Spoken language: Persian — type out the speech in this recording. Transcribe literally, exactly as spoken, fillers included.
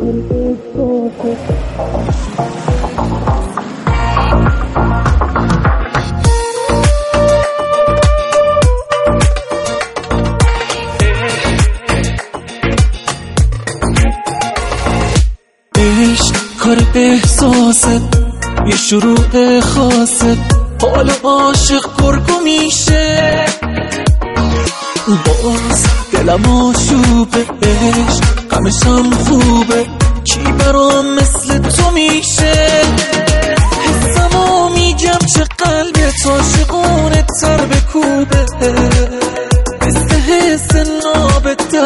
کار احساست یه شروع خاصه، حال عاشق پرگو میشه، باز دلم آشوبه، عشق غمشم خوبه، کی برام مثل تو میشه؟ حسمو میگم چه قلبت عاشقونه تر بکوبه، مثل حس نابت